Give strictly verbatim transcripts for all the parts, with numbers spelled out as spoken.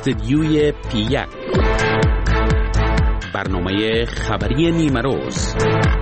استدیوی پی یک، برنامه خبری نیمه روز.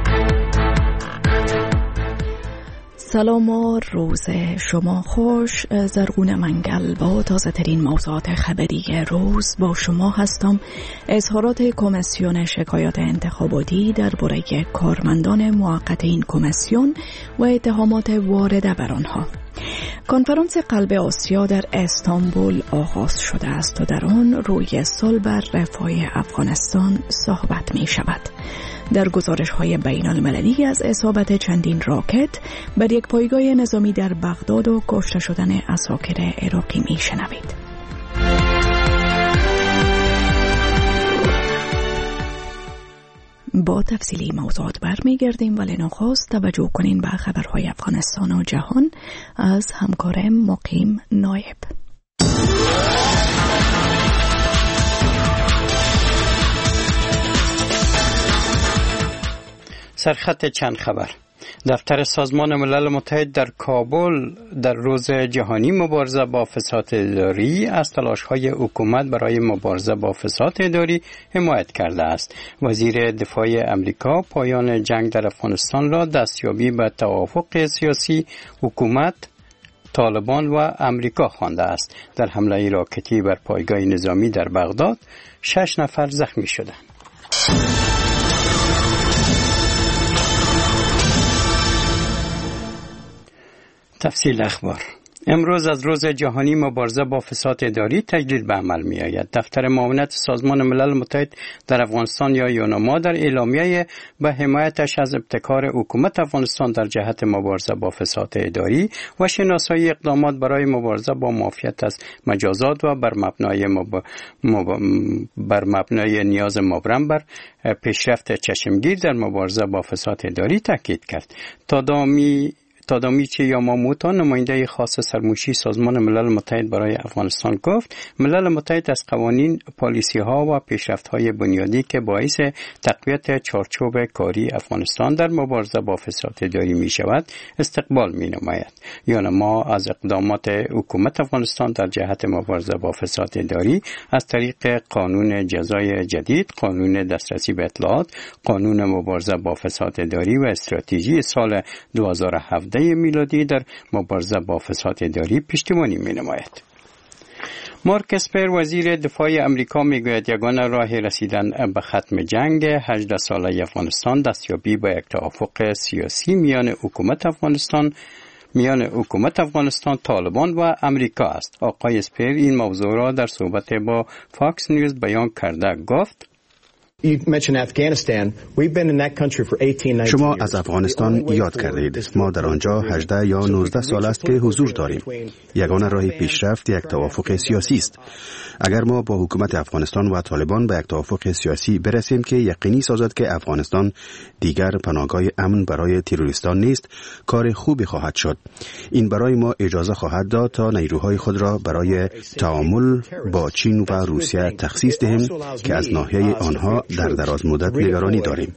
سلام و روز شما خوش. زرغون منگل با تازه ترین موضوعات خبری روز با شما هستم. اظهارات کمیسیون شکایات انتخاباتی درباره کارمندان موقت این کمیسیون و اتهامات وارده بر آنها. کنفرانس قلب آسیا در استانبول آغاز شده است و در آن روی صلح بر رفاه افغانستان صحبت می شود. در گزارش‌های بین المللی از اصابت چندین راکت بر یک پایگاه نظامی در بغداد و کشته شدن عساکر عراقی می شنوید. با تفصیلی موضوعات برمیگردیم، ولی نخست توجه کنین به خبرهای افغانستان و جهان از همکارم مقیم نایب. سرخط چند خبر. دفتر سازمان ملل متحد در کابل در روز جهانی مبارزه با فساد اداری از تلاش‌های حکومت برای مبارزه با فساد اداری حمایت کرده است. وزیر دفاع امریکا پایان جنگ در افغانستان را دستیابی به توافق سیاسی حکومت، طالبان و امریکا خوانده است. در حمله راکتی بر پایگاه نظامی در بغداد شش نفر زخمی شدند. تفصیل اخبار. امروز از روز جهانی مبارزه با فساد اداری تجدید به عمل می آید. دفتر معاونت سازمان ملل متحد در افغانستان یا یوناما در اعلامیه به حمایتش از ابتکار حکومت افغانستان در جهت مبارزه با فساد اداری و شناسایی اقدامات برای مبارزه با معافیت از مجازات و بر مبنای مب... مب... بر مبنای نیاز مبرم بر پیشرفت چشمگیر در مبارزه با فساد اداری تاکید کرد. تادامی تادامیچی یاماموتو، نماینده خاص سرموشی سازمان ملل متحد برای افغانستان، گفت ملل متحد از قوانین، پالیسی ها و پیشرفت های بنیادی که باعث تقویت چارچوب کاری افغانستان در مبارزه با فساد اداری می شود استقبال می نماید. یوناما از اقدامات حکومت افغانستان در جهت مبارزه با فساد اداری از طریق قانون جزای جدید، قانون دسترسی به اطلاعات، قانون مبارزه با فساد اداری و استراتژی سال دو هزار و هفده میلادی در مبارزه با فساد اداری پشتیبانی می نماید. مارک اسپر، وزیر دفاع امریکا، میگوید یگانه راه رسیدن به ختم جنگ هجده ساله افغانستان دستیابی به یک توافق سیاسی میان حکومت افغانستان میان حکومت افغانستان، طالبان و امریکا است. آقای اسپر این موضوع را در صحبت با فاکس نیوز بیان کرده. گفت شما از افغانستان یاد کردید. ما در آنجا هجده یا نوزده سال است که حضور داریم. یگانه راه پیشرفت یک توافق سیاسی است. اگر ما با حکومت افغانستان و طالبان به یک توافق سیاسی برسیم که یقینی سازد که افغانستان دیگر پناهگاه امن برای تروریستان نیست، کار خوبی خواهد شد. این برای ما اجازه خواهد داد تا نیروهای خود را برای تعامل با چین و روسیه تخصیص دهیم که از ناحیه آنها در دراز مدت نگرانی داریم.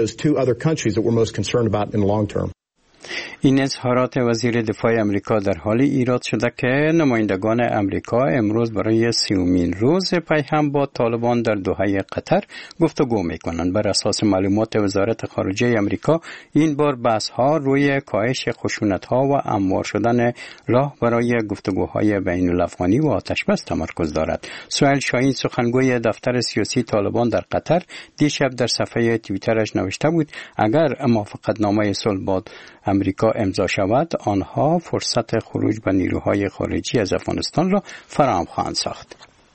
این اظهارات وزیر دفاع امریکا در حال ایراد شده که نمایندگان امریکا امروز برای سیومین روز پیهم با طالبان در دوحه قطر گفتگو میکنند. بر اساس معلومات وزارت خارجه امریکا این بار بحث ها روی کاهش خشونت ها و هموار شدن راه برای گفتگوهای بین الافغانی و آتش بس تمرکز دارد. سهیل شاهین، سخنگوی دفتر سیاسی طالبان در قطر، دیشب در صفحه توییترش نوشته بود اگر موافقتنامه صلح با امریکا امضا شود، آنها فرصت خروج به نیروهای خارجی از افغانستان را فراهم خواهند ساخت.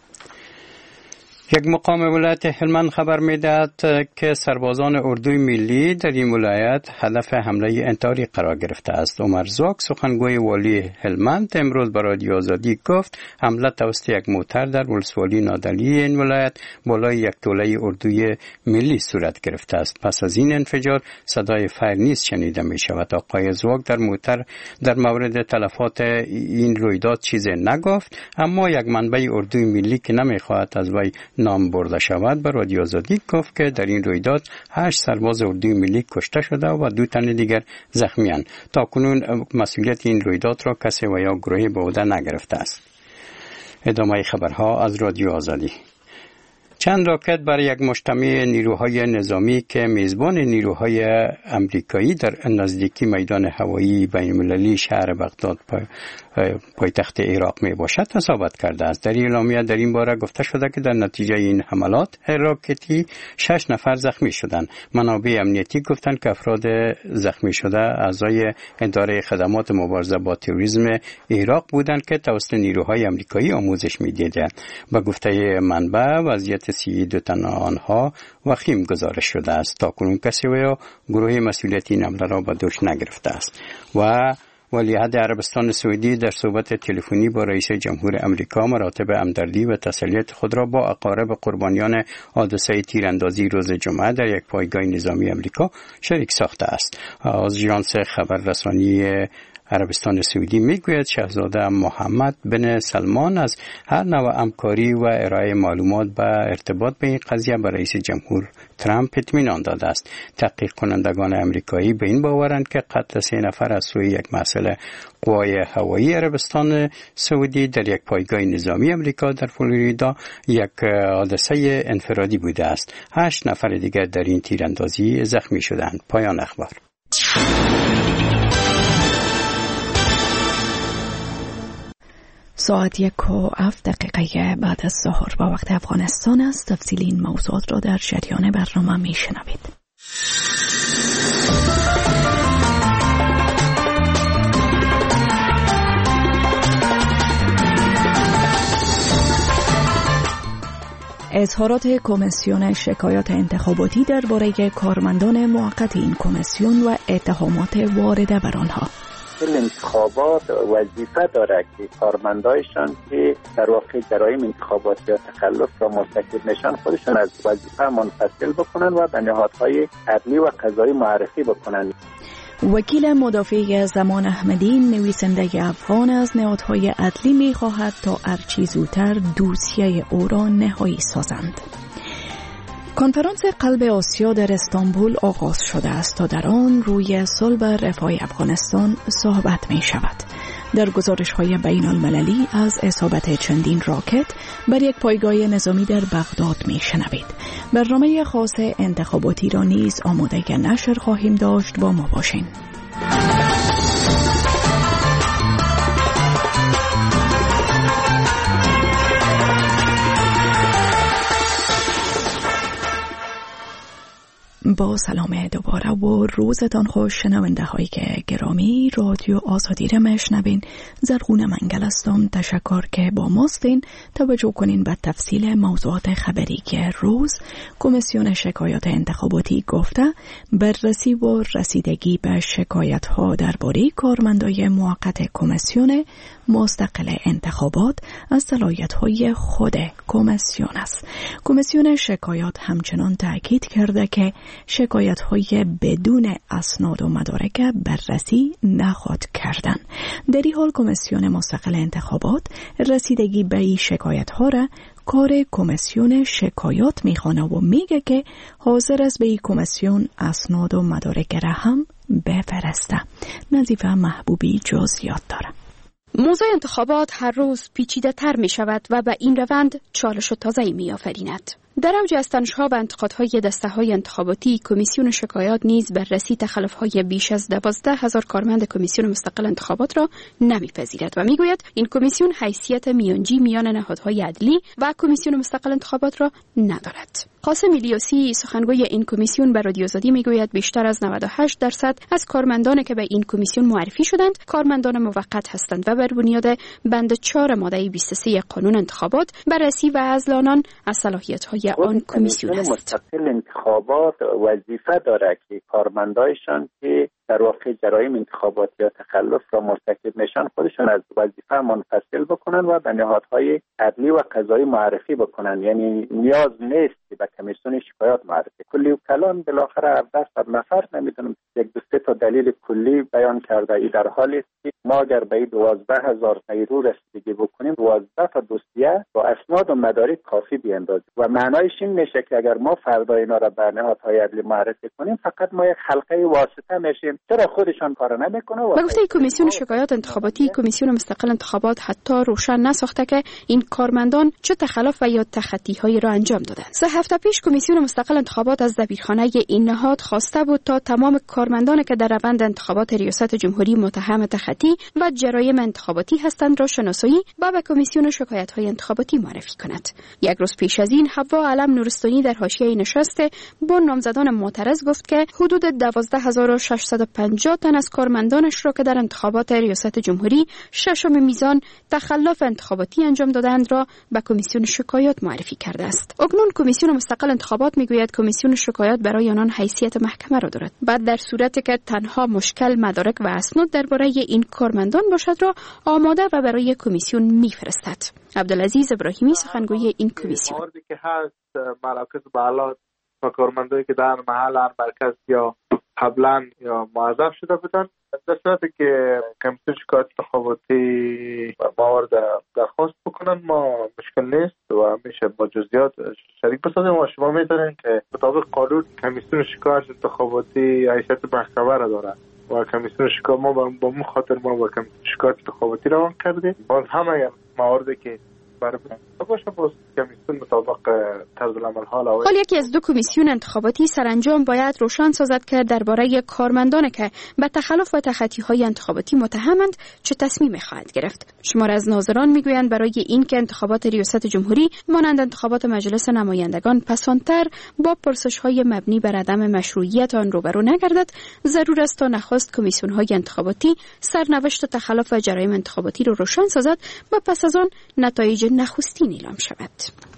یک مقام ولایت هلمند خبر می‌دهد که سربازان اردوی ملی در این ولایت هدف حمله انتحاری قرار گرفته است. عمر زاک، سخنگوی والی هلمند، امروز به رادیو آزادی گفت حمله توسط یک موتر در ولسوالی نادلی این ولایت بالای یک توله اردوی ملی صورت گرفته است. پس از این انفجار صدای فایر نیز شنیده می شود. آقای زاک در موتر در مورد تلفات این رویداد چیزی نگفت، اما یک منبع اردوی ملی که نمی‌خواهد از وی نام برده شود به رادیو آزادی گفت که در این رویداد هشت سرباز اردوی ملی کشته شده و دو تن دیگر زخمی‌اند. تاکنون مسئولیت این رویداد را کسی و یا گروهی به عهده نگرفته است. ادامه خبرها از رادیو آزادی. چند راکت برای یک مجتمع نیروهای نظامی که میزبان نیروهای امریکایی در نزدیکی میدان هوایی بین‌المللی شهر بغداد پایتخت عراق می باشد اصابت کرده است. در اعلامیه در این باره گفته شده که در نتیجه این حملات راکتی شش نفر زخمی شدند. منابع امنیتی گفتند که افراد زخمی شده اعضای اداره خدمات مبارزه با تروریسم عراق بودند که توسط نیروهای امریکایی آموزش می‌دیدند. به گفته منبع وضعیت سی دو تن آنها وخیم گزارش شده است. تاکنون کسی و گروه مسئولیتی این حمله را به دوش نگرفته است. و ولیعهد عربستان سعودی در صحبت تلفنی با رئیس جمهور امریکا مراتب همدردی و تسلیت خود را با اقارب قربانیان حادثه تیراندازی روز جمعه در یک پایگاه نظامی امریکا شریک ساخته است. از آژانس خبررسانی عربستان سعودی میگوید شاهزاده محمد بن سلمان از هر نوع همکاری و ارائه معلومات به ارتباط به این قضیه به رئیس جمهور ترامپ اطمینان داده است. تحقیق کنندگان امریکایی به این باورند که قتل سه نفر از سوی یک مسئول قوای هوایی عربستان سعودی در یک پایگاه نظامی امریکا در فلوریدا یک حادثه انفرادی بوده است. هشت نفر دیگر در این تیراندازی زخمی شدند. پایان اخبار. ساعت یک و هفت دقیقه بعد از ظهر با وقت افغانستان است. تفصیل این موضوعات را در جریان برنامه می شنوید. اظهارات کمیسیون شکایات انتخاباتی درباره کارمندان موقت این کمیسیون و اتهامات وارده بر آنها. انتخابات وظیفه داره که کارمندایشان که در واقع جرایم انتخابات یا تخلف را مرتکب نشان خودشان از وظیفه منفصل بکنن و به نهادهای عدلی و قضایی معرفی بکنن. وکیل مدافع زمان احمدی نویسنده افغان از نهادهای عدلی می خواهد تا هرچی زودتر دوسیه او را نهایی سازند. کنفرانس قلب آسیا در استانبول آغاز شده است تا در آن روی صلح و رفاه افغانستان صحبت می شود. در گزارش‌های بین المللی از اصابت چندین راکت بر یک پایگاه نظامی در بغداد می شنوید. برنامه خاص انتخاباتی را نیز آماده نشر خواهیم داشت. با ما باشین. با سلام دوباره و روزتان خوش شنونده های گرامی. رادیو آزادی را میشنوین. زرغون منگل هستم. تشکر که با ماستین. توجه کنین به تفصیل موضوعات خبری که روز کمیسیون شکایات انتخاباتی گفته بررسی و رسیدگی به شکایت ها درباره کارمندای موقت کمیسیون مستقل انتخابات از صلاحیت های خود کمیسیون است. کمیسیون شکایات همچنان تاکید کرده که شکایت های بدون اسناد و مدارک بررسی نخواهد کردن. در این حال کمیسیون مستقل انتخابات رسیدگی به این شکایت ها را کار کمیسیون شکایات میخوانه و میگه که حاضر است به این کمیسیون اسناد و مدارک را هم بفرسته. نظیفه محبوبی جزئیات داره. موضوع انتخابات هر روز پیچیده تر می شود و به این روند چالش و تازه‌ای می آفریند. در اوج استنش‌ها و انتقادهای دسته‌های انتخاباتی، کمیسیون شکایات نیز بررسی تخلف‌های بیش از دوازده هزار کارمند کمیسیون مستقل انتخابات را نمی‌پذیرد و می‌گوید این کمیسیون حیثیت میانجی میان نهادهای عدلی و کمیسیون مستقل انتخابات را ندارد. قاسم الیاسی سخنگوی این کمیسیون به رادیو آزادی میگوید بیشتر از نود و هشت درصد از کارمندانی که به این کمیسیون معرفی شدند کارمندان موقت هستند و بر بنیاد بند چهار ماده بیست و سه قانون انتخابات بررسی و عزل آنان از صلاحیت‌های آن کمیسیون است. مستقل انتخابات وظیفه داره که کارمندایشان که در واقع جرایم انتخابات یا تخلف را مرتکب نشان خودشان از وظیفه منفصل بکنن و به نهادهای عدلی و قضایی معرفی بکنن. یعنی نیاز نیست که به کمیسیون شکایات معرفی. کلی و کلان بالاخره هفده صد نفر نمیدونم یک دو سه تا دلیل کلی بیان کرده. ای در حالی است که ما اگر به دوازده هزار نیرو رسیدگی بکنیم دوازده تا دوسیه با اسناد و مدارک کافی بیاندازیم و معنایش این میشه که اگر ما فردا اینا را به نهادهای عدلی معرفی کنیم فقط ما یک حلقه واسطه میشیم میکنیم چرا خودشان کار نمیکنه. و گفته کمیسیون شکایات انتخاباتی کمیسیون مستقل انتخابات حتی روشن نساخته که این کارمندان چه تخلف و یا تخطی‌هایی را انجام دادند. سه هفته پیش کمیسیون مستقل انتخابات از دبیرخانه این نهاد خواسته بود تا تمام کارمندانی که در روند انتخابات ریاست جمهوری متهم تخطی و جرایم انتخاباتی هستند را شناسایی و به کمیسیون شکایت‌های انتخاباتی معرفی کند. یک روز پیش از این حوا علم نورستانی در حاشیه نشست با نامزدان معترض گفت که حدود دوازده هزار و ششصد و پنجاه تن از کارمندانش را که در انتخابات ریاست جمهوری ششم میزان تخلف انتخاباتی انجام دادند را به کمیسیون شکایات معرفی کرده است. اکنون کمیسیون مستقل انتخابات میگوید کمیسیون شکایات برای آنان حیثیت محکمه را دارد. بعد در صورتی که تنها مشکل مدارک و اسناد درباره این کارمندان باشد را آماده و برای کمیسیون میفرستد. عبدالعزیز ابراهیمی سخنگوی این کمیسیون: موردی که هست مراکز بالات و کارمندایی که در محل هر مرکز یا قبلا یا موظف شده بودن، در صورتی که کمیسیون شکایات انتخاباتی موارد درخواست بکنن ما مشکل نیست و میشه با جزئیات شریک بسازیم و شما میدونین که مطابق قانون کمیسیون شکایات انتخاباتی حیثیت محکمه را دارد و کمیسیون شکایات ما با اون خاطر ما با کمیسیون شکایات انتخاباتی روان کردیم. باز همه مواردی که برای باشه باز کمیسیون مطابق طرز العمل حال حال یکی از دو کمیسیون انتخاباتی سرانجام باید روشن سازد که درباره کارمندانی که به تخلف و تخطی‌های انتخاباتی متهمند چه تصمیمی خواهد گرفت. شمار از ناظران میگویند برای این که انتخابات ریاست جمهوری مانند انتخابات مجلس نمایندگان پسانتر با پرسش‌های مبنی بر عدم مشروعیت آن روبرو نگردد، ضرور است تا نخست کمیسیون‌های انتخاباتی سرنوشت تخلف و جرایم انتخاباتی را روشن سازد و پس از آن نتایج نخستین اعلام شود.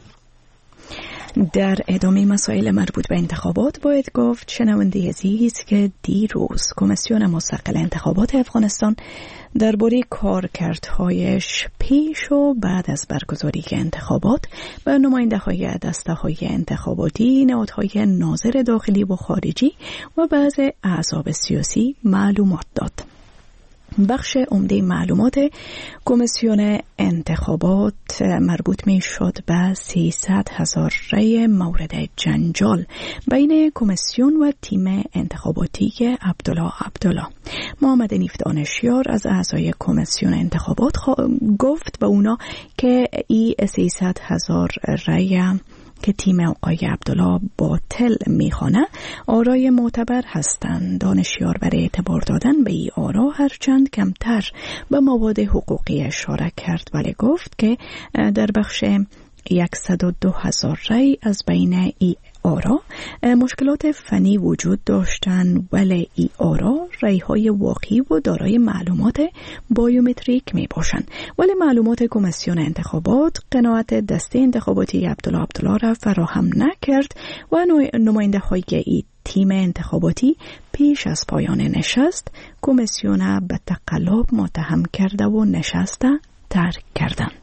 در ادامه مسائل مربوط به انتخابات باید گفت شنونده عزیز که دیروز کمیسیون مستقل انتخابات افغانستان درباره کارکردهایش پیش و بعد از برگزاری انتخابات به نماینده‌های دسته‌های انتخاباتی، نهادهای ناظر داخلی و خارجی و بعض احزاب سیاسی معلومات داد. بخش عمده معلومات کمیسیون انتخابات مربوط می شد به سیصد هزار رای مورد جنجال بین کمیسیون و تیم انتخاباتی عبدالله عبدالله. محمد نیف دانشیار از اعضای کمیسیون انتخابات گفت به اونا که ای سیصد هزار رای که تیم آقای عبدالله باطل میخوانه آرای معتبر هستند. دانشیار برای اعتبار دادن به این آرا هرچند کمتر به مواد حقوقی اشاره کرد، ولی گفت که در بخش صد و دو هزار رای از بین ای آرا مشکلات فنی وجود داشتند، ولی ای آرا رای‌های واقعی و دارای معلومات بایومتریک می باشند. ولی معلومات کمیسیون انتخابات قناعت دسته انتخاباتی عبدالله عبدالله را فراهم نکرد و نماینده های ای تیم انتخاباتی پیش از پایان نشست کمیسیون به تقلب متهم کرده و نشست ترک کردند.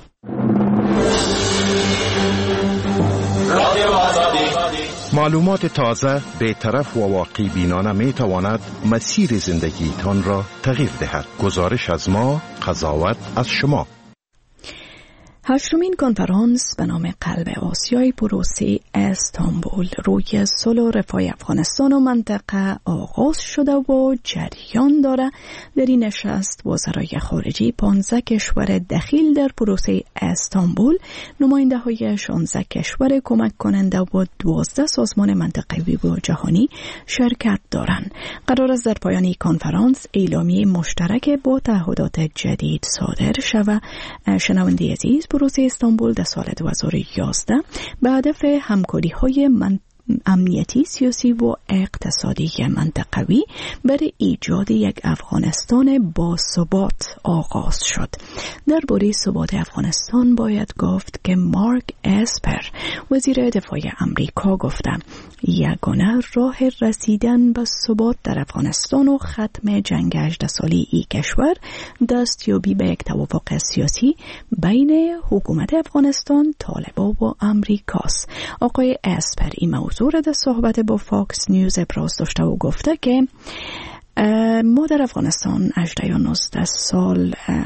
معلومات تازه به طرف و واقعی بینانه می تواند مسیر زندگیتان را تغییر دهد. گزارش از ما، قضاوت از شما. هشتمین کنفرانس به نام قلب آسیای پروسه استانبول روی صلح و رفاه افغانستان و منطقه آغاز شده و جریان داره. در این نشست وزرای خارجی پانزده کشور دخیل در پروسه استانبول، نماینده های شانزده کشور کمک کننده و دوازده سازمان منطقوی و جهانی شرکت دارند. قرار است در پایان این کنفرانس اعلامیه مشترک با تعهدات جدید صادر شود. شنونده عزیز، پروسه استانبول در سال دو هزار و یازده به هدف همکاری های من امنیتی، سیاسی و اقتصادی منطقوی برای ایجاد یک افغانستان با ثبات آغاز شد. درباره ثبات افغانستان باید گفت که مارک اسپر وزیر دفاع امریکا گفته یگانه راه رسیدن به ثبات در افغانستان و ختم جنگ هجده ساله ای کشور دستیابی به یک توافق سیاسی بین حکومت افغانستان، طالبان و امریکاست. آقای اسپر این موضوع را در صحبت با فاکس نیوز ابراز داشته و گفته که ما در افغانستان هجده یا نوزده سال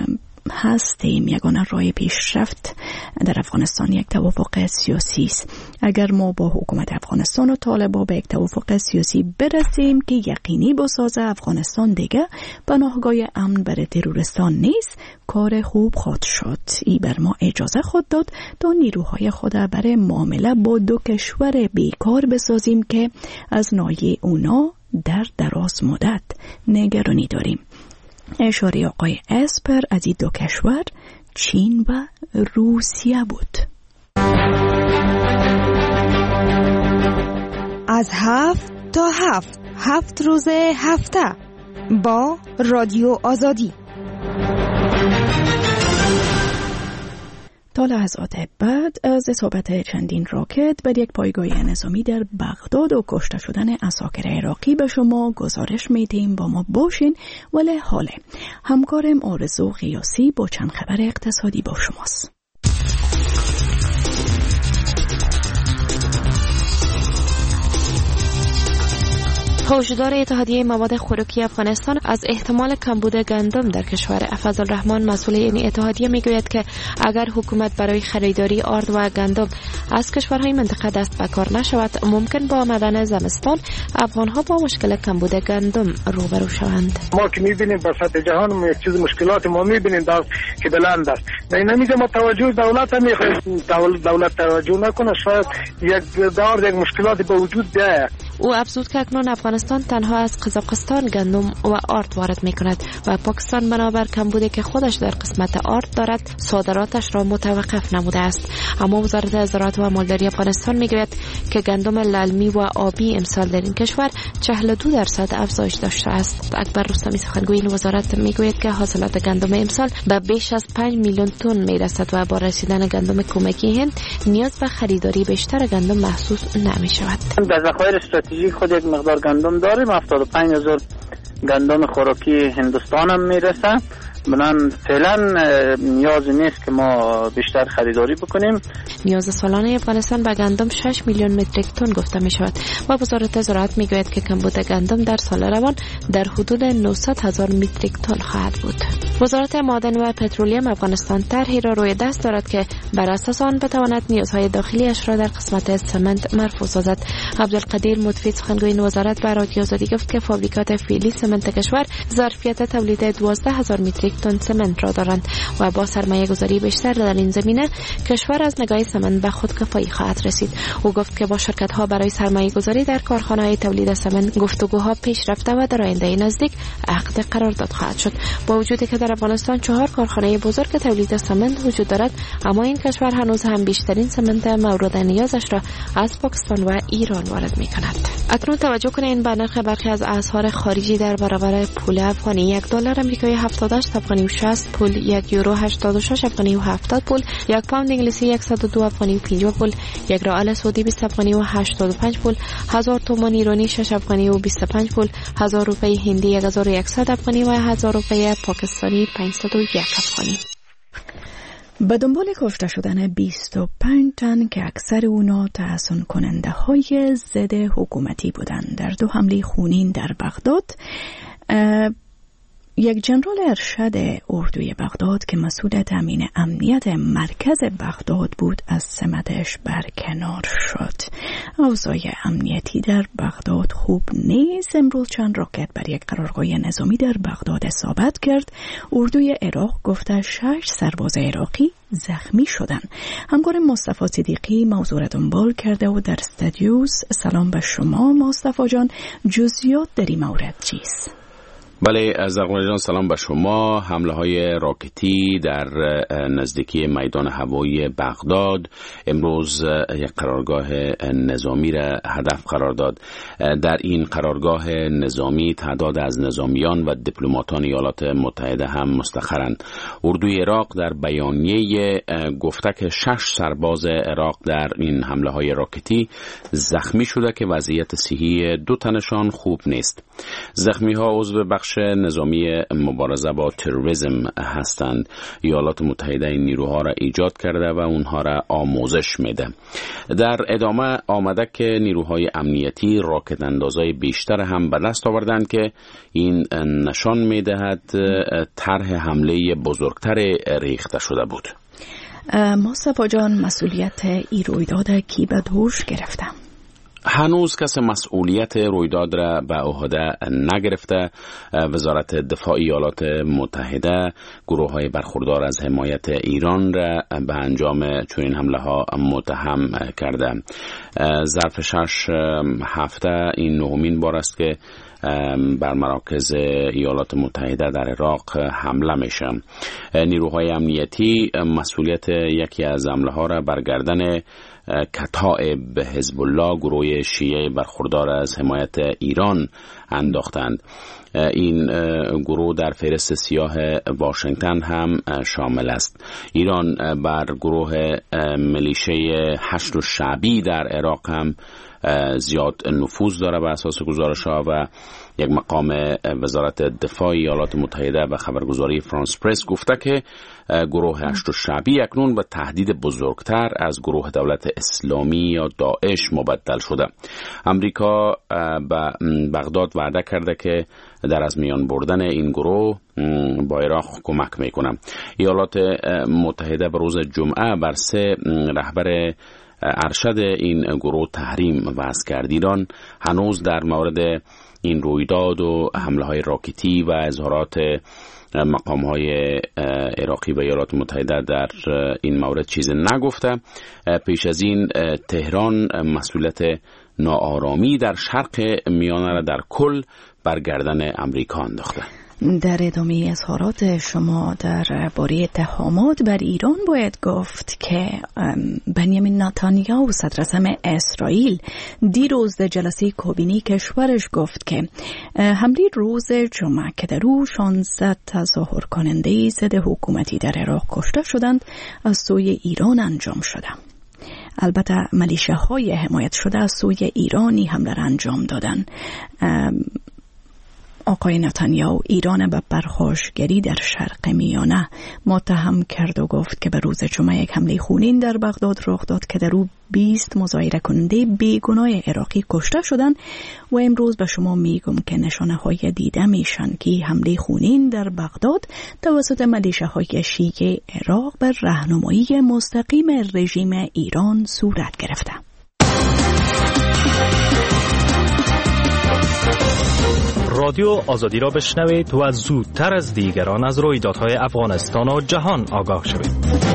هستیم. یگانه راه پیشرفت در افغانستان یک توافق سیاسی است. اگر ما با حکومت افغانستان و طالبان به یک توافق سیاسی برسیم که یقینی بسازه افغانستان دیگه پناهگاه امن برای تروریستان نیست، کار خوب خواهد شد. ای بر ما اجازه خود داد تا نیروهای خود برای معامله با دو کشور بیکار بسازیم که از ناحیه اونا در دراز مدت نگرانی داریم. اشاره آقای اسپر از این دو کشور چین و روسیه بود. از هفت تا هفت هفت روز هفته با رادیو آزادی. تا لحظات بعد از اصابت چندین راکت بر یک پایگاه نظامی در بغداد و کشته شدن عساکر عراقی به شما گزارش میدیم. با ما باشین. ولی حاله همکارم آرزو قیاسی با چند خبر اقتصادی با شماست. هشدار اتحادیه مواد خوراکی افغانستان از احتمال کمبود گندم در کشور. فضلالرحمن مسئول این اتحادیه میگوید که اگر حکومت برای خریداری آرد و گندم از کشورهای منطقه دست به کار نشود، ممکن با آمدن زمستان افغانها با مشکل کمبود گندم روبرو شوند. ما که میبینیم به سطح جهان یک چیز مشکلات ما میبینیم در که بلند است. نه نمیگم توجه دولت هم میخواد دولت توجه نکنه، شاید یک دار یک مشکلاتی به وجود بیاید. او افزود که اکنون افغانستان تنها از قزاقستان گندم و آرد وارد می کند و پاکستان بنابر کمبودی که خودش در قسمت آرد دارد صادراتش را متوقف نموده است. اما وزارت زراعت و مالداری افغانستان می گوید که گندم للمی و آبی امسال در این کشور چهل و دو درصد افزایش داشته است. اکبر رستمی سخنگوی این وزارت می گوید که حاصلات گندم امسال به بیش از پنج میلیون تن می رسد و با رسیدن گندم کمکی هند نیاز به خریداری بیشتر گندم محسوس نمی شود. در ذخایر استراتژیک خود یک مقدار گندم داریم، هفتاد و پنج هزار گندم خوراکی هندوستان هم میرسه. بنان فعلا نیاز نیست که ما بیشتر خریداری بکنیم. نیاز سالانه افغانستان به گندم شش میلیون متریک تن گفته می شود و وزارت زراعت می گوید که کمبود گندم در سال روان در حدود نهصد هزار متریک تن خواهد بود. وزارت معدن و پترولیم افغانستان طرحی را روی دست دارد که بر اساس آن بتواند نیازهای داخلیش را در قسمت سمنت مرفوع سازد. عبدالقدیر مطفی سخنگوی این وزارت به رادیو آزادی گفت که فابریکات فعلی سمنت کشور ظرفیت تولید دوازده هزار متریک تن سمنت را دارند و با سرمایه گذاری بیشتر در این زمینه کشور از نگاه سمنت به خودکفایی خواهد رسید. او گفت که با شرکت ها برای سرمایه گذاری در کارخانه های تولید سمنت گفتگوها پیش رفته و در آینده نزدیک عقد قرارداد خواهد شد. با وجودی که در افغانستان چهار کارخانه بزرگ تولید سمنت وجود دارد، اما این کشور هنوز هم بیشترین سمنت مورد نیازش را از پاکستان و ایران وارد می کند. اکنون توجه کنید به نرخ برخی از اسعار خارجی در برابر پول افغانی. یک دلار آمریکایی هفتاد و هشت افغانی و شصت پول، یک یورو هشتاد و شش افغانی و هفتاد پول، یک پوند انگلیسی صد و دو افغانی و پنجاه پول، یک ریال سعودی بیست افغانی و هشتاد و پنج پول، هزار تومان ایرانی شش افغانی و بیست و پنج پول، هزار روپیه هندی یک هزار و صد افغانی و هزار روپیه پاکستانی پانصد و یک افغانی. به دنبال کشته شدن بیست و پنج تن که اکثر اونا تحسن کننده های ضد حکومتی بودند در دو حمله خونین در بغداد، یک جنرال ارشد اردوی بغداد که مسئول تامین امنیت مرکز بغداد بود از سمتش برکنار شد. اوضاع امنیتی در بغداد خوب نیست. امروز چند راکت بر یک قرارگاه نظامی در بغداد اصابت کرد. اردوی عراق گفته شش سرباز عراقی زخمی شدن. همکار مصطفی صدیقی موضوع را دنبال کرده و در استودیوس. سلام به شما مصطفی جان، جزئیات در این مورد چیست؟ بله از اقوال جان سلام به شما. حمله های راکتی در نزدیکی میدان هوایی بغداد امروز یک قرارگاه نظامی را هدف قرار داد. در این قرارگاه نظامی تعداد از نظامیان و دیپلماتان ایالات متحده هم مستقرند. اردوی عراق در بیانیه گفته که شش سرباز عراق در این حمله های راکتی زخمی شده که وضعیت صحی دو تنشان خوب نیست. زخمی ها عضو بخش بخش نظامی مبارزه با تروریسم هستند. ایالات متحده این نیروها را ایجاد کرده و اونها را آموزش میده. در ادامه آمده که نیروهای امنیتی راکت اندازهای بیشتر هم به دست آوردند که این نشان میدهد طرح حمله بزرگتر ریخته شده بود. مصطفی جان، مسئولیت این رویداد کی به دوش گرفته؟ هنوز کس مسئولیت رویداد را به عهده نگرفته. وزارت دفاع ایالات متحده گروه های برخوردار از حمایت ایران را به انجام چنین حمله ها متهم کرده. ظرف شش هفته این نهمین بار است که بر مراکز ایالات متحده در عراق حمله میشه. نیروهای امنیتی مسئولیت یکی از حمله ها را بر گردن کتائب حزب الله گروه شیعه برخوردار از حمایت ایران انداختند. این گروه در فهرست سیاه واشنگتن هم شامل است. ایران بر گروه میلیشه حشد الشعبی در عراق هم زیاد نفوذ داره به اساس گزارش ها و یک مقام وزارت دفاع ایالات متحده به خبرگزاری فرانس پرس گفته که گروه حشد الشعبی اکنون به تهدید بزرگتر از گروه دولت اسلامی یا داعش مبدل شده. امریکا به بغداد وعده کرده که در از میان بردن این گروه با عراق کمک میکنه. ایالات متحده به روز جمعه بر سه رهبر ارشد این گروه تحریم وضع کرد. ایران هنوز در مورد این رویداد و حمله های راکتی و اظهارات مقام های عراقی و ایالات متحده در این مورد چیز نگفته. پیش از این تهران مسئولیت ناآرامی در شرق میانه را در کل بر گردن امریکا انداخته. در ادامه اظهارات شما در باره اتهامات بر ایران باید گفت که بنیامین نتانیاهو صدراعظم اسرائیل دیروز در جلسه کابینه کشورش گفت که حمله روز جمعه که در او شانزده تظاهر کننده ضد حکومتی در عراق کشته شدند از سوی ایران انجام شده. البته ملیشه های حمایت شده از سوی ایرانی حمله را انجام دادند. آقای نتانیاهو ایران به پرخاشگری در شرق میانه متهم کرد و گفت که به روز جمعه یک حمله خونین در بغداد رخ داد که در او بیست مظاهره کننده بیگناه عراقی کشته شدند و امروز به شما میگم که نشانه های دیده میشن که حمله خونین در بغداد توسط ملیشه های شیعه عراق بر راهنمایی مستقیم رژیم ایران صورت گرفته. رادیو آزادی را بشنوید و از زودتر از دیگران از رویدادهای افغانستان و جهان آگاه شوید.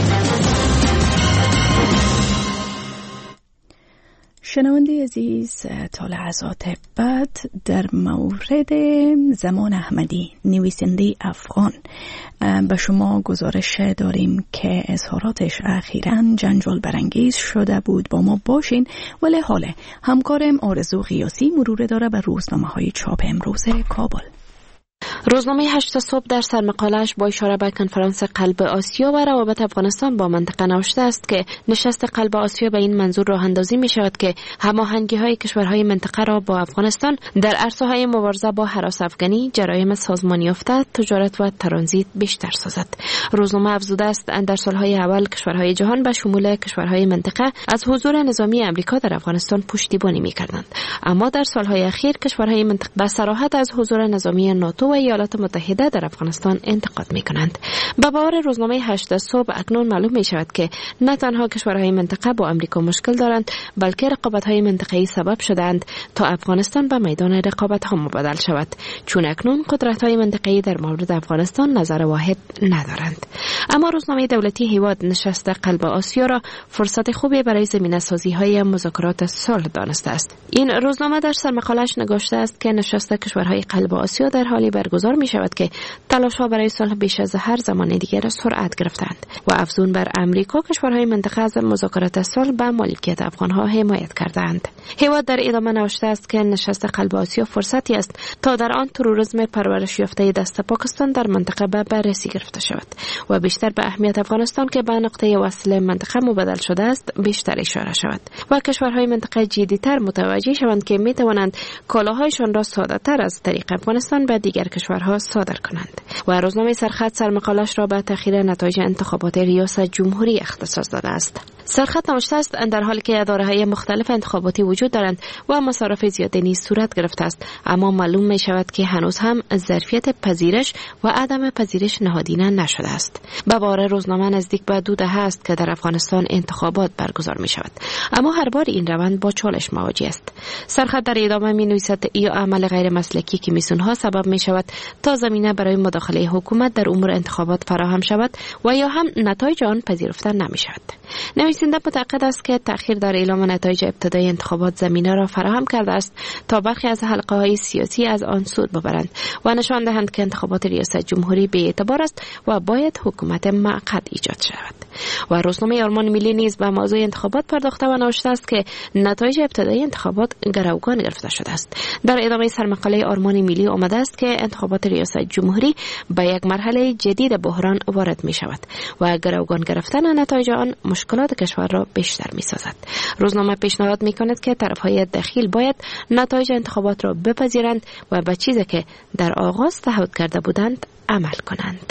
شنونده عزیز، تا لحظات بعد در مورد زمان احمدی نویسنده افغان به شما گزارش داریم که اظهاراتش اخیراً جنجال برانگیز شده بود. با ما باشین. ولی حالا همکارم آرزو غیاسی مرور داره بر روزنامه‌های چاپ امروز کابل. روزنامه هشت صبح در سرمقاله‌اش با اشاره به کنفرانس قلب آسیا و روابط افغانستان با منطقه نوشته است که نشست قلب آسیا به این منظور راه اندازی می شود که هماهنگی‌های کشورهای منطقه را با افغانستان در عرصه‌های مبارزه با هراس افغانی، جرایم سازمانی یافته، تجارت و ترانزیت بیشتر سازد. روزنامه افزوده است در سالهای اول کشورهای جهان به شمول کشورهای منطقه از حضور نظامی آمریکا در افغانستان پشتیبانی می‌کردند، اما در سالهای اخیر کشورهای منطقه به صراحت از حضور نظامی ناتو و ایالات متحده در افغانستان انتقاد می‌کنند. به باور روزنامه هشت صبح اکنون معلوم می‌شود که نه تنها کشورهای منطقه با آمریکا مشکل دارند، بلکه رقابت‌های منطقه‌ای سبب شدند تا افغانستان به میدان رقابت‌ها مبادل شود، چون اکنون قدرت‌های منطقه‌ای در مورد افغانستان نظر واحد ندارند. اما روزنامه دولتی هیواد نشست قلب آسیا را فرصت خوبی برای زمینه‌سازی‌های مذاکرات صلح دانسته است. این روزنامه در سرمقاله‌اش نگاشته است که نشست کشورهای قلب آسیا در حالی برگزار می شود که تلاش‌ها برای صلح بیش از هر زمان دیگر را سرعت گرفتند و افزون بر امریکا کشورهای منطقه از مذاکرات صلح به مالکیت افغان‌ها حمایت کردند. هیواد در ادامه نوشته است که نشست قلب آسیا فرصتی است تا در آن تروریسم پرورش یافته دست پاکستان در منطقه به بررسی گرفته شود و بیشتر به اهمیت افغانستان که به نقطه وصل منطقه مبادل شده است بیشتر اشاره شود و کشورهای منطقه جدی‌تر متوجه شوند که می توانند کالاهایشان را ساده‌تر از طریق افغانستان به دیگر کشورها کشورها صادر کنند. و روزنامه سرخط سرمقالش را به تأخیر نتایج انتخابات ریاست جمهوری اختصاص داده است. سرخط نوشته است در حالی که اداره‌های مختلف انتخاباتی وجود دارند و مصارف زیاده نیز صورت گرفته است، اما معلوم می شود که هنوز هم ظرفیت پذیرش و عدم پذیرش نهادینه نشده است. به باور روزنامه نزدیک به دو دهه است که در افغانستان انتخابات برگزار می شود، اما هر بار این روند با چالش مواجه است. سرخط در ادامه می نویسد یا عمل غیر مسلکی کمیسیون‌ها سبب می شود تا زمینه برای مداخله حکومت در امور انتخابات فراهم شود و یا هم نتایج آن پذیرفته نمی شود. نویسنده معتقد است که تأخیر در اعلام نتایج ابتدایی انتخابات زمینه را فراهم کرده است تا برخی از حلقه‌های سیاسی از آن سود ببرند و نشان دهند که انتخابات ریاست جمهوری بی اعتبار است و باید حکومت موقت ایجاد شود. و روزنامه آرمان ملی نیز به موضوع انتخابات پرداخته و نوشته است که نتایج ابتدایی انتخابات گروگان گرفته شده است. در ادامه سرمقاله آرمان ملی آمده است که انتخابات ریاست جمهوری به یک مرحله جدید بحران وارد می شود و گروگان گرفتن نتایج آن مشکلات کشور را بیشتر می سازد. روزنامه پیشنهاد می کند که طرفهای دخیل باید نتایج انتخابات را بپذیرند و به چیزی که در آغاز تعهد کرده بودند عمل کنند.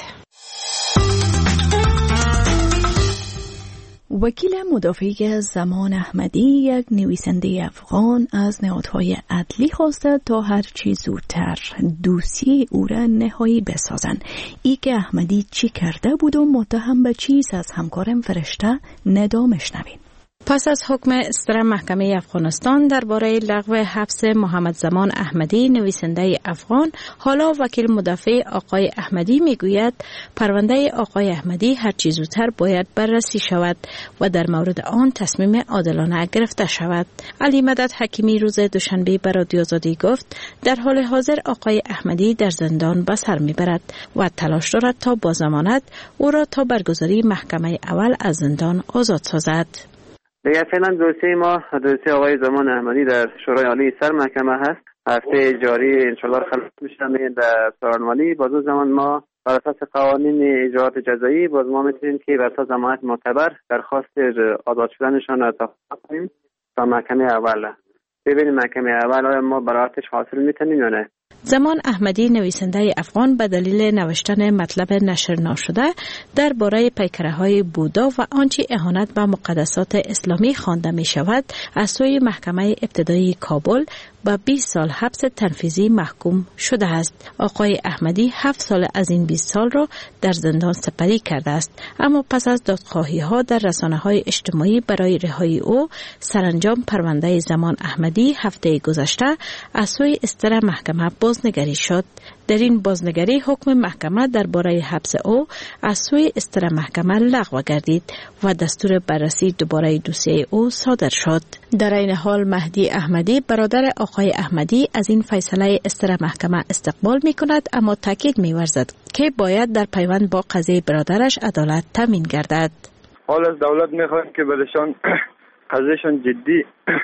وکیل مدافع زمان احمدی، یک نویسنده افغان، از نهادهای عدلی خواسته تا هر چی زودتر دوسیه او را نهایی بسازند. ای که احمدی چی کرده بود و متهم به چیز از همکارم فرشته ندامش نوین. پس از حکم اصدار محکمه افغانستان درباره لغو حبس محمد زمان احمدی نویسنده افغان، حالا وکیل مدافع آقای احمدی میگوید پرونده آقای احمدی هر چه زودتر باید بررسی شود و در مورد آن تصمیم عادلانه گرفته شود. علی مدد حکیمی روز دوشنبه به رادیو آزادی گفت در حال حاضر آقای احمدی در زندان به سر میبرد و تلاش دارد تا با ضمانت او را تا برگزاری محکمه اول از زندان آزاد سازد. دیگه فعلا دوسیه ما دوسیه آقای زمان احمدی در شورای عالی سر محکمه هست. هفته جاری انشالله خلاص میشن در سارنوالی. باز اون زمان ما بر اساس قوانین اجراءات جزایی باز ما میتونیم که بر اساس ضمانت معتبر درخواست آزاد شدنشان را تقاضا کنیم تا محکمه اول. ببینیم محکمه اول آیا ما برائتش حاصل میتونیم یا نه. زمان احمدی نویسنده افغان به دلیل نوشتن مطلب نشر ناشده درباره پیکره‌های بودا و آنچه اهانت به مقدسات اسلامی خوانده می شود از سوی محکمه ابتدایی کابل با بیست سال حبس تنفیذی محکوم شده است. آقای احمدی هفت سال از این بیست سال را در زندان سپری کرده است، اما پس از دادخواهی ها در رسانه‌های اجتماعی برای رهایی او، سرانجام پرونده زمان احمدی هفته گذشته از سوی اصدار محکمه بازنگری شد. در این بازنگری حکم محکمه درباره حبس او از سوی اصدار محکمه لغو گردید و دستور بررسی دوباره دوسیه او صادر شد. در این حال مهدی احمدی برادر آقای احمدی از این فیصله اصدار محکمه استقبال می کند، اما تاکید می ورزد که باید در پیوند با قضیه برادرش عدالت تامین گردد. حال از دولت می خواهیم که برشان قضیهشان جدی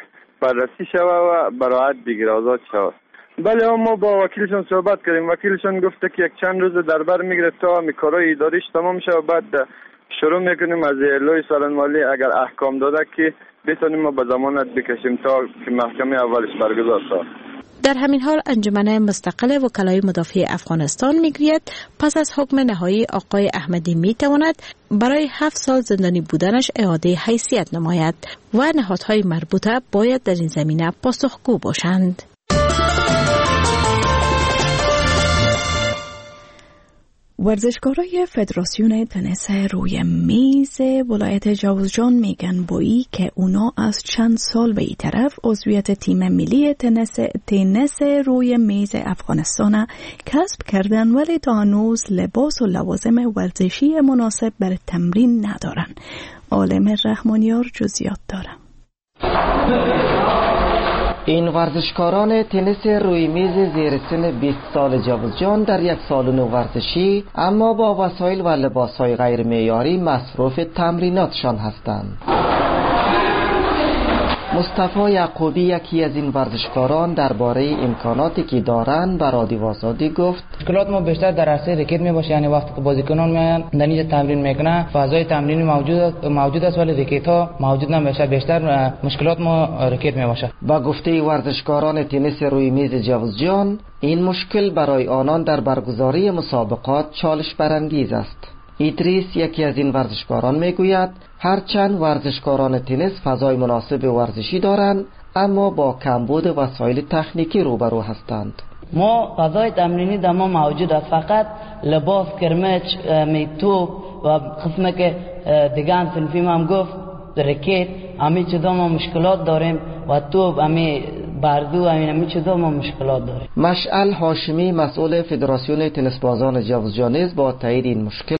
بررسی شود و برائت بگیره، آزاد شود. بله ما با وکیلشون صحبت کردیم. وکیلشون گفته که یک چند روز در بر میگیره تا کارهای اداریش تمام شه و بعد شروع میکنیم از لوی سالنوالی اگر احکام داده که بتونیم ما به ضمانت بکشیم تا که محکمه اولش برگزار شود. در همین حال انجمن مستقل وکلای مدافع افغانستان میگوید پس از حکم نهایی آقای احمدی میتواند برای هفت سال زندانی بودنش اعاده حیثیت نماید و نهادهای مربوطه باید در این زمینه پاسخگو باشند. ورزشکارای فدراسیون تنیس روی میز ولایت جوزجان میگن با ای که اونا از چند سال به این طرف عضویت تیم ملی تنیس تنیس روی میز افغانستان کسب کردن، ولی تا هنوز لباس و لوازم ورزشی مناسب برای تمرین ندارن. عالم رحمانیار جزئیات داره. این ورزشکاران تنیس روی میز زیر سن بیست سال جوزجان در یک سالن ورزشی اما با وسایل و لباسهای غیر معیاری مصروف تمریناتشان هستند. مصطفی یعقوبی یکی از این ورزشکاران درباره امکاناتی که دارند به رادیو آزادی گفت مشکلات ما بیشتر در عرصه رکت می باشه، یعنی وقتی که بازیکنان میان در اینجا تمرین میکنن فضای تمرینی موجود موجود است ولی رکت ها موجود نمیشه، بیشتر مشکلات ما رکت می باشه. با گفته ورزشکاران تنیس روی میز جوزجان این مشکل برای آنان در برگزاری مسابقات چالش برانگیز است. ایدریس یکی از این ورزشکاران میگوید هرچند ورزشکاران تنیس فضای مناسب ورزشی دارند اما با کمبود وسایل تکنیکی روبرو هستند. ما فضای تمرینی در ما موجود است، فقط لباس، کرمچ، میتوب و قسمه که دیگه صنفی ما هم گفت رکت، همه چیزا ما مشکلات داریم و توب، همه بردو، همه چیزا ما مشکلات داریم. مشعل هاشمی مسئول فدراسیون تنیس بازان جوزجان با تایید این مشکل